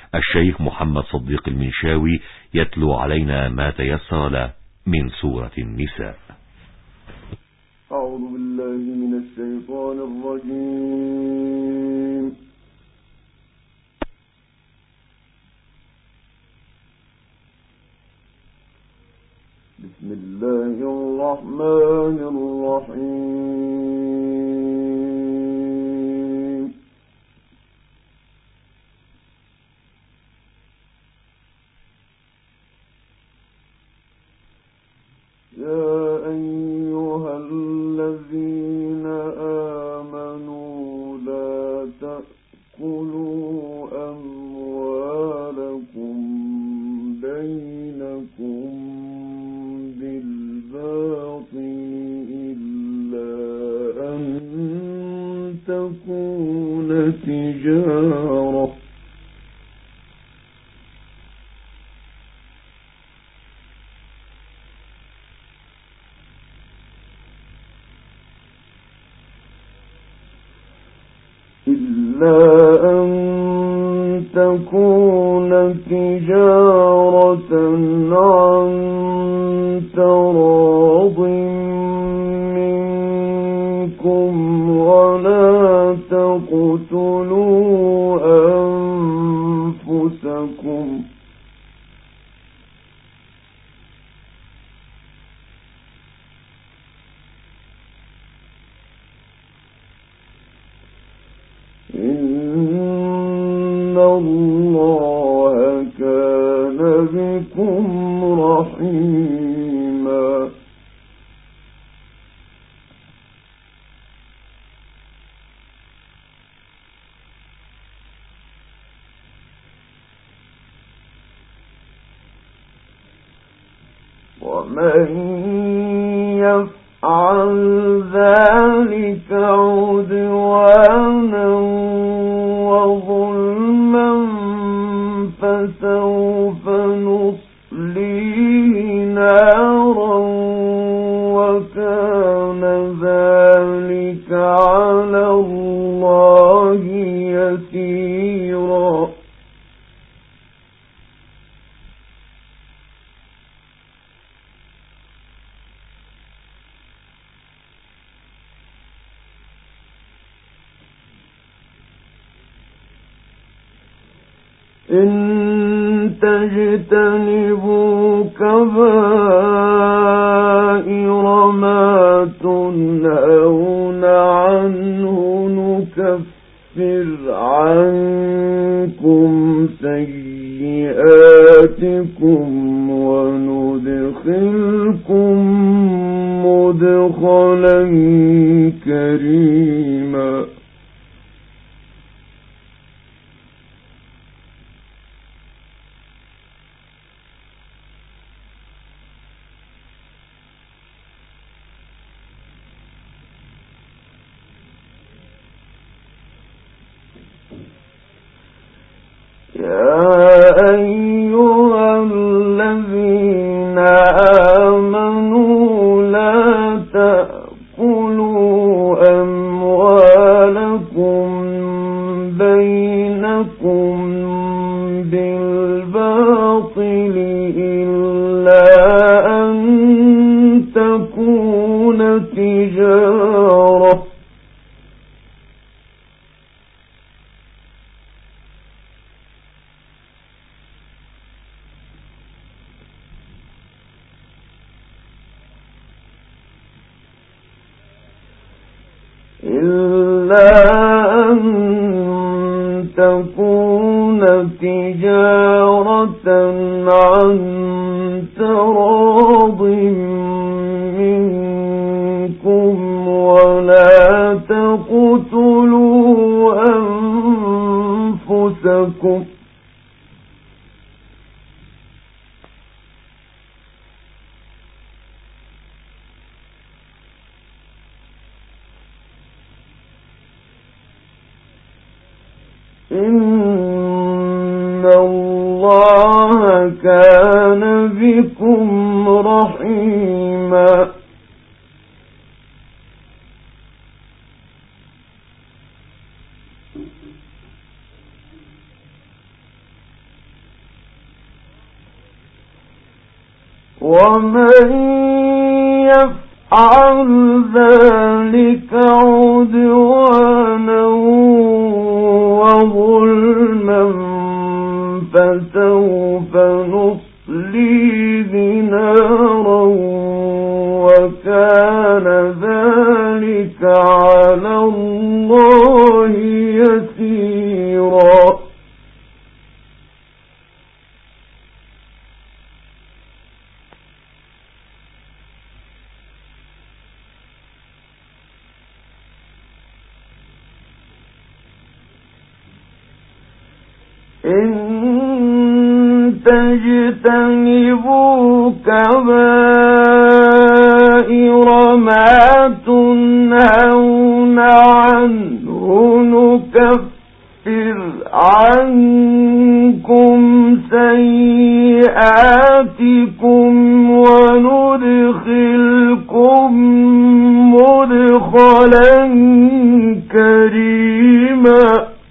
الشيخ محمد صديق المنشاوي يتلو علينا ما تيسر له من سورة النساء. أعوذ بالله من الشيطان الرجيم. بسم الله الرحمن الرحيم. يا أيها الذين آمنوا لا تأكلوا أموالكم بينكم تكون تجارة إلا أن تكون تجارة عن تراض منكم ولا تقتلوا أنفسكم إن الله كان بكم رحيما. ومن يفعل ذلك عدوانا وظلما فسوف نصليه نارا وكان ذلك على الله يسيرا. إن تجتنبوا كبائر ما تنهون عنه نكفر عنكم سيئاتكم وندخلكم مدخلا كريما. يا أيها الذين آمنوا لا تأكلوا أموالكم بينكم بالباطل إلا أن تكون تجارة عن تراض منكم ولا تقتلوا أنفسكم إن الله كان بكم رحيما. ومن يفعل ذلك عدوانا وظلما فسوف نصليه نارا وكان ذلك على الله يسيرا. إن تجتنبوا كبائر ما تنهون عنه نكفر عنكم سيئاتكم وندخلكم مدخلا كريما.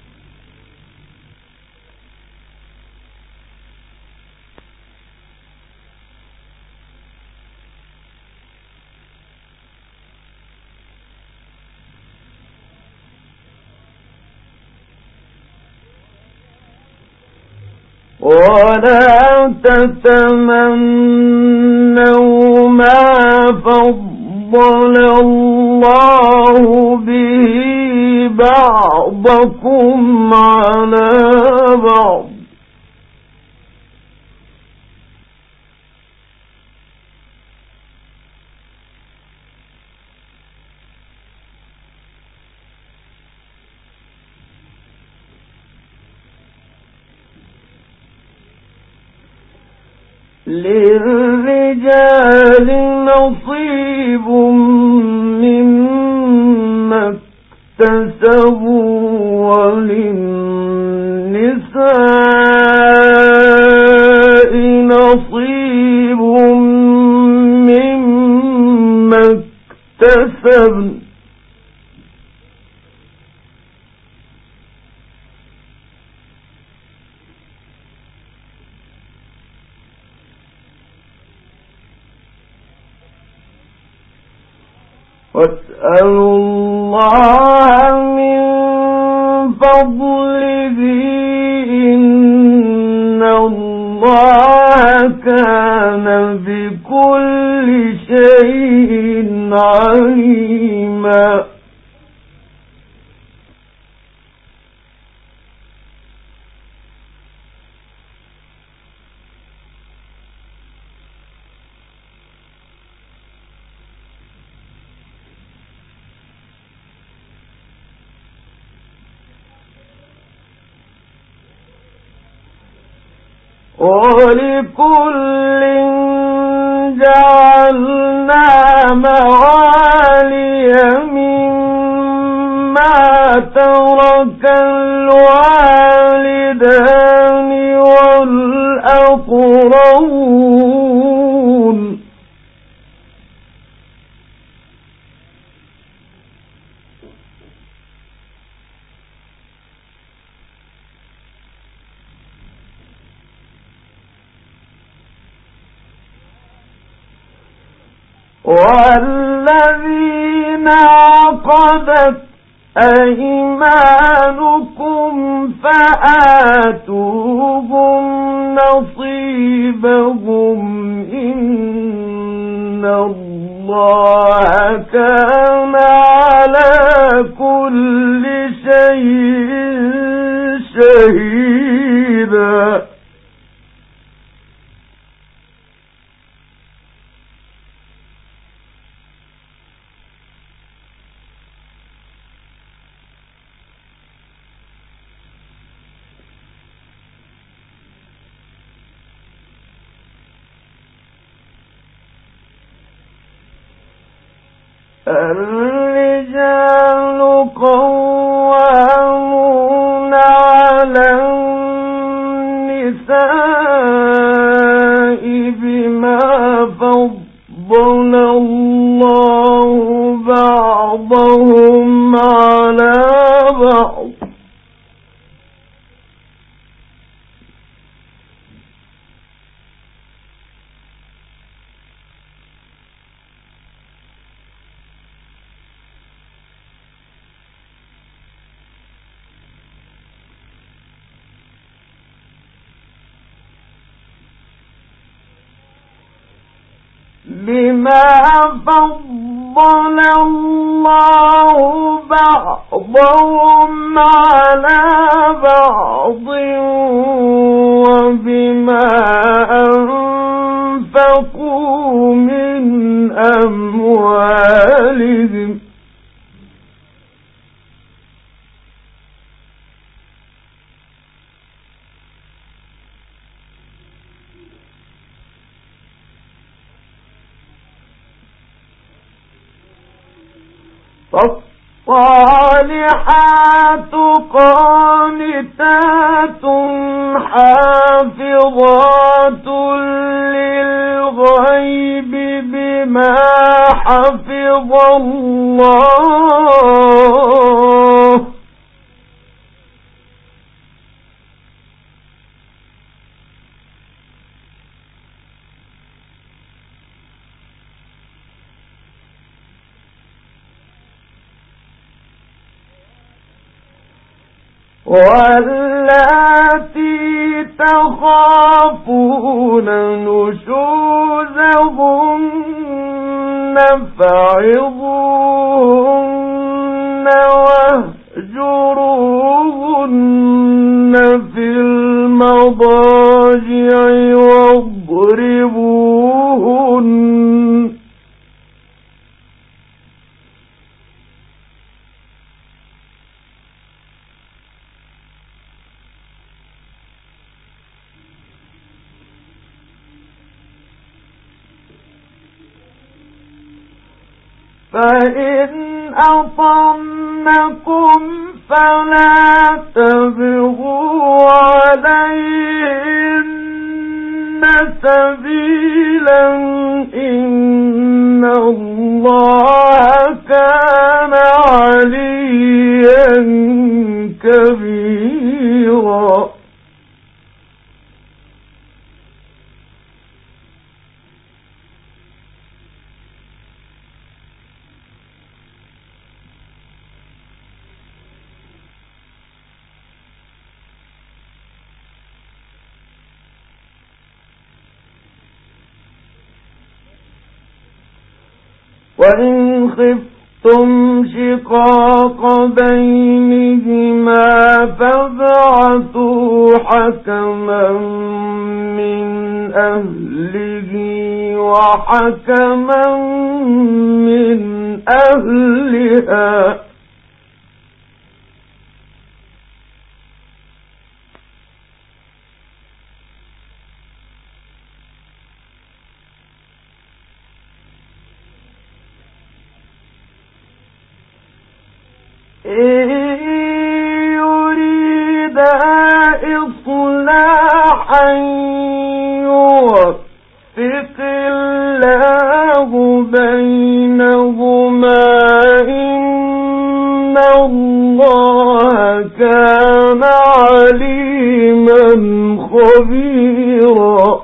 ولا تتمنوا ما فضل الله به بعضكم على بعض للرجال نصيب مما اكتسبوا وللنساء نصيب مما اكتسبن واسألوا الله من فضله إن الله كان بكل شيء عليما. ولكل جعلنا موالي مما ترك الوالدان والأقربون والذين عقدت أيمانكم فآتوهم نصيبهم إن الله كان على كل شيء شهيدا. الرجال قوامون على النساء بما فضل الله بعضهم على بعض بما فضل الله بعضهم على بعض وبما أنفقوا من أموالهم فالصالحات قانتات حافظات للغيب بما حفظ الله واللاتي تخافون نشوزهن فعظوهن واهجروهن في المضاجع واضربوهن فإن أطعنكم فلا تبغوا عليهن سبيلا إن الله كان عليا كبيرا وإن خفتم شقاق بينهما فابعثوا حكما من أهله وحكما من أهلها يريدا إصلاحا يوفق الله بينهما إن الله كان عليما خبيرا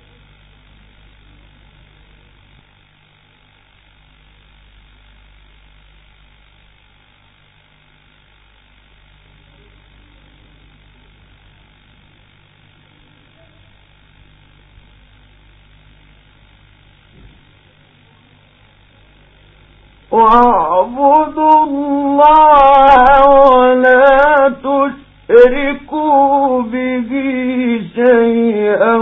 واعبدوا الله ولا تشركوا به شيئا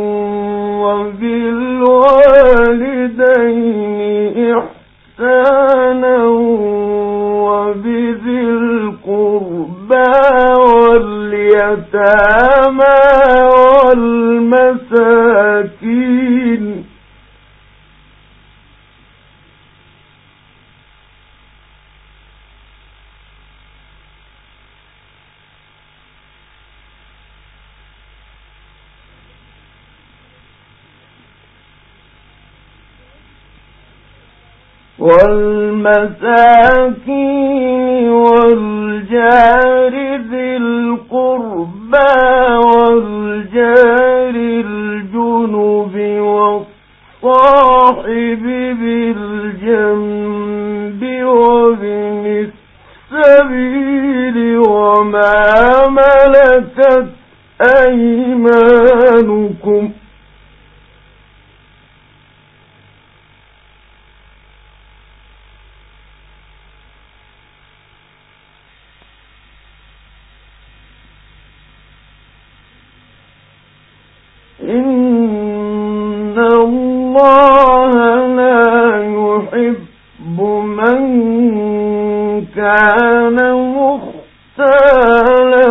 وبالوالدين إحسانا وبذي القربى واليتامى والمساكين والجار ذي القربى والجار الجنب والصاحب بالجنب وابن السبيل وما ملكت أيمانكم إن الله لا يحب من كان مختالا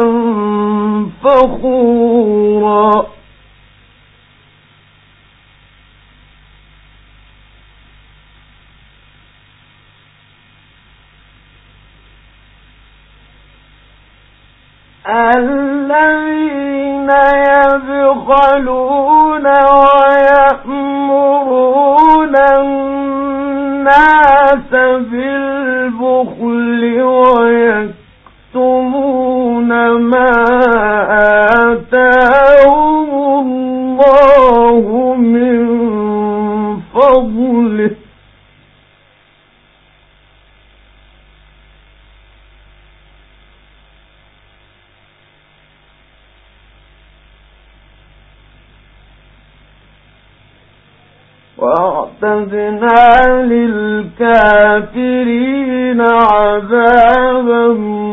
فخورا الذين يبخلون ويأمرون الناس بالبخل ويكتمون ما آتاهم الله من فضله وأعتدنا للكافرين عذابا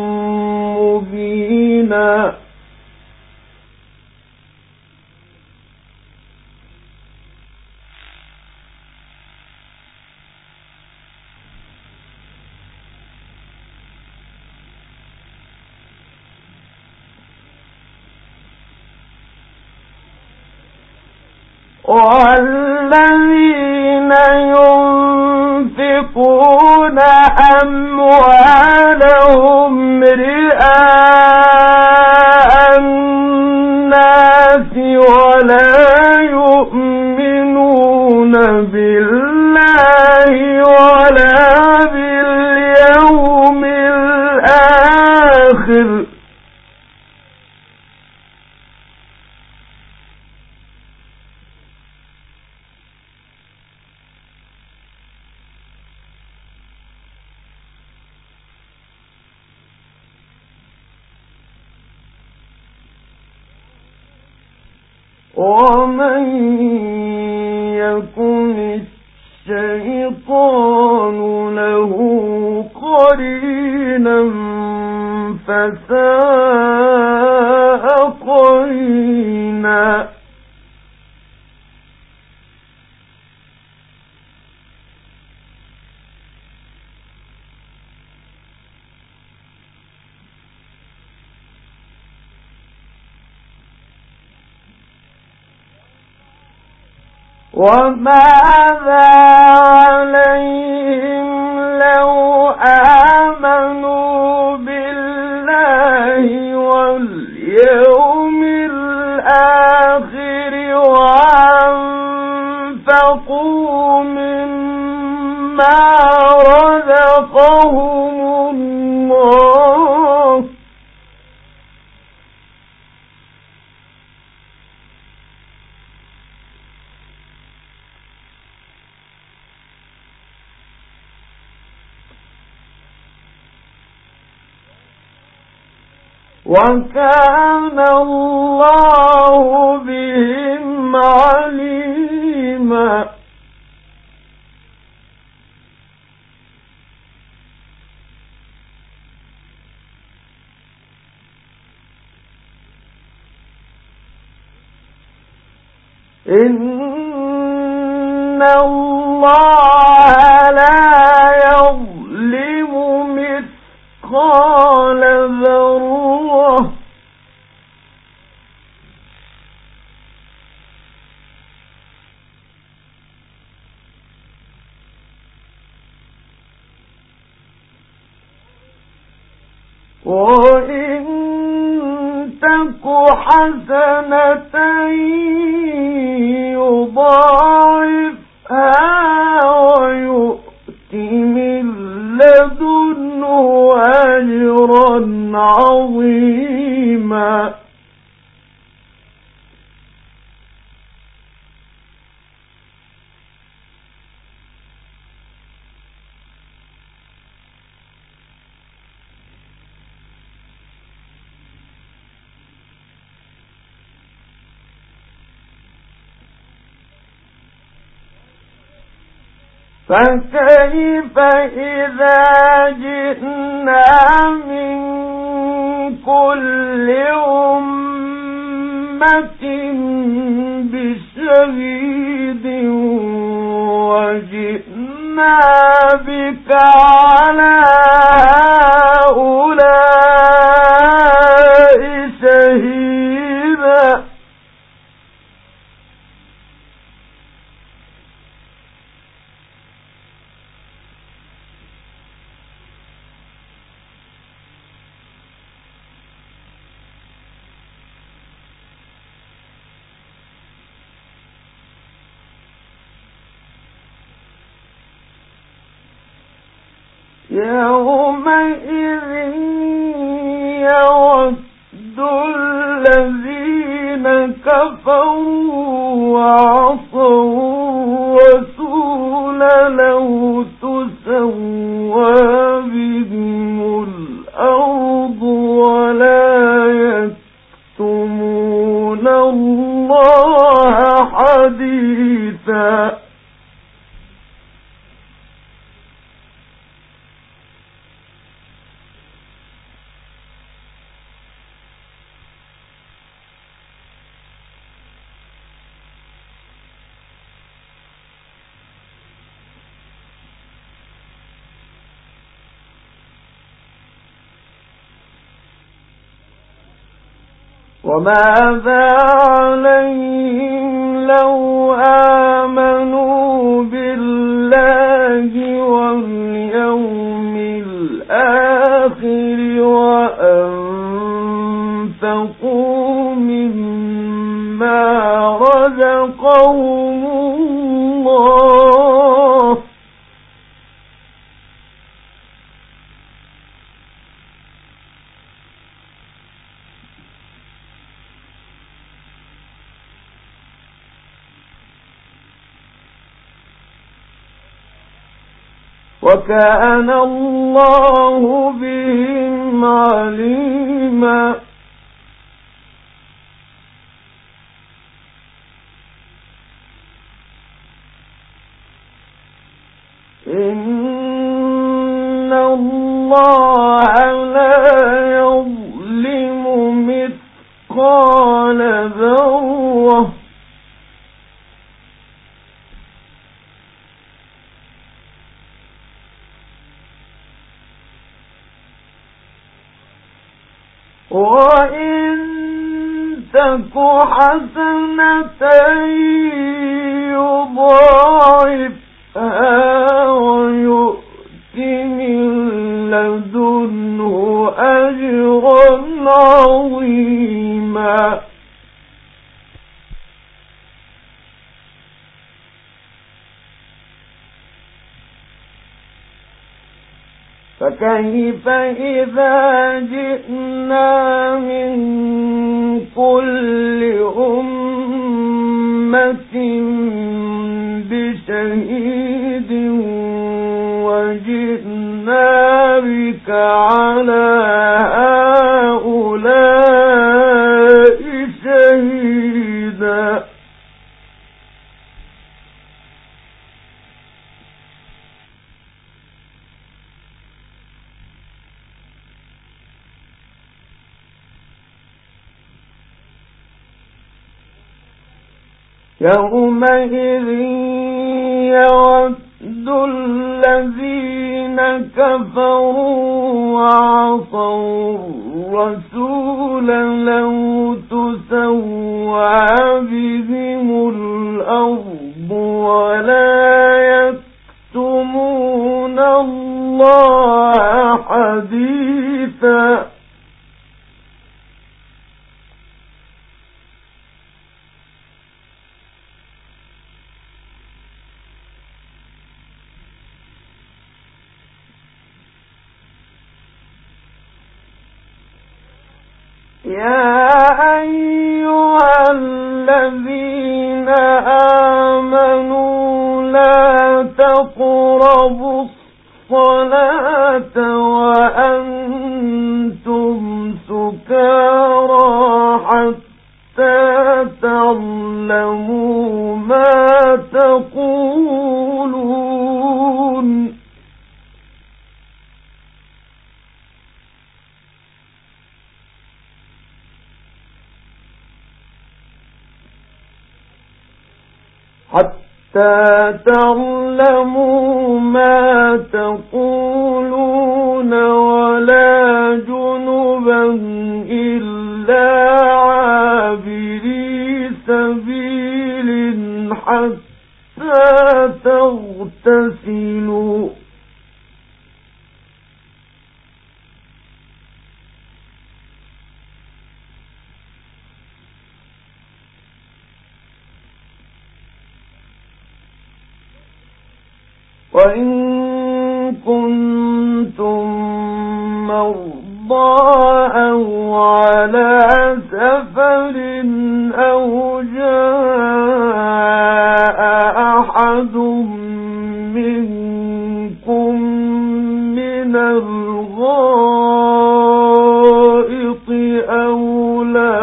مهينا والذين ينفقون أموالهم رئاء الناس ولا يؤمنون بالله ولا باليوم الآخر ومن يكن الشيطان له قرينا فساء قرينا وماذا عليهم لو آمنوا بالله واليوم الآخر وأنفقوا مما رزقهم الله وكان الله بهم عليما إن الله لا يظلم مثقال ذرة وإن تك حسنة يضاعفها ويؤت من لدنه أجرا عظيما فكيف إذا جئنا من كل أمة أمة بشهيد وجئنا بك على هؤلاء شهيدا يومئذ يود الذين كفروا وعصوا الرسول لو تسوى بهم الأرض ولا يكتمون الله حديثا وماذا عليهم لو آمنوا بالله واليوم الآخر وأنفقوا مما رزقهم الله وكان الله بهم عليما إن الله لا يظلم مثقال ذرة وإن تك حسنة يضاعفها ويؤت من لدنه أجرا عظيما فكيف إذا جئنا من كل أمة بشهيد وجئنا بك على هؤلاء شهيدا يومئذ يود الذين كفروا وعصوا الرسول لو تسوى بهم الأرض ولا يكتمون الله حديثا يا أيها الذين آمنوا لا تقربوا الصلاة وأنتم سكارى حتى تعلموا ما تقولون حتى تعلموا ما تقولون ولا جنبا إلا عابري سبيل حتى تغتسلوا وإن كنتم مرضى أو على سفر أو جاء أحد منكم من الغائط أو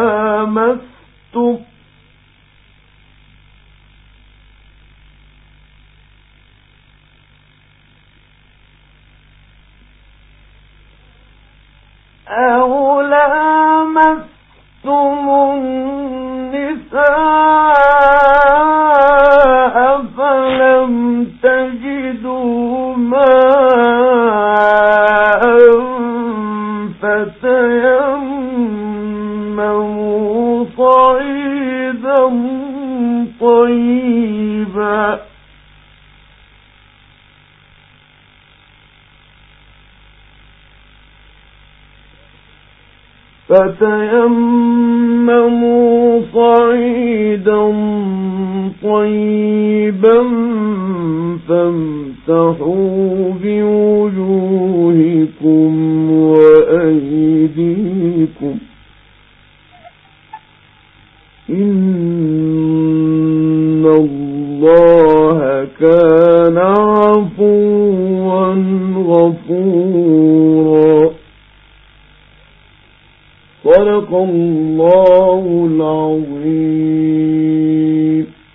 لامستم النساء فلم تجدوا ماء فتيمموا صعيدا طيبا فامسحوا بوجوهكم وأيديكم إن الله كان عفوا غفورا. صدق الله العظيم.